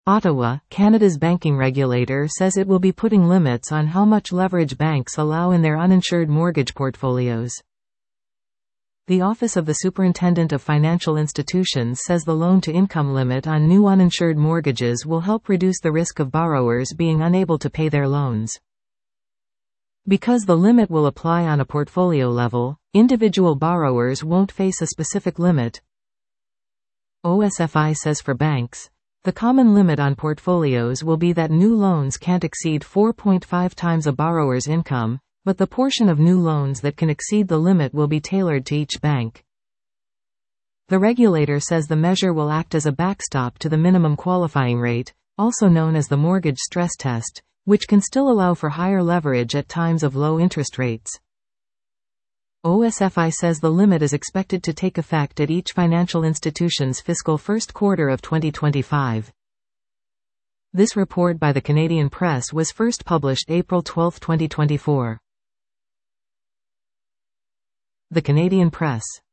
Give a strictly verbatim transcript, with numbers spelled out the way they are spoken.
Ottawa, Canada's banking regulator says it will be putting limits on how much leverage banks allow in their uninsured mortgage portfolios. The Office of the Superintendent of Financial Institutions says the loan-to-income limit on new uninsured mortgages will help reduce the risk of borrowers being unable to pay their loans. Because the limit will apply on a portfolio level, individual borrowers won't face a specific limit. O S F I says for banks, the common limit on portfolios will be that new loans can't exceed four point five times a borrower's income, but the portion of new loans that can exceed the limit will be tailored to each bank. The regulator says the measure will act as a backstop to the minimum qualifying rate, also known as the mortgage stress test, which can still allow for higher leverage at times of low interest rates. O S F I says the limit is expected to take effect at each financial institution's fiscal first quarter of twenty twenty-five. This report by the Canadian Press was first published April twelfth, twenty twenty-four. The Canadian Press.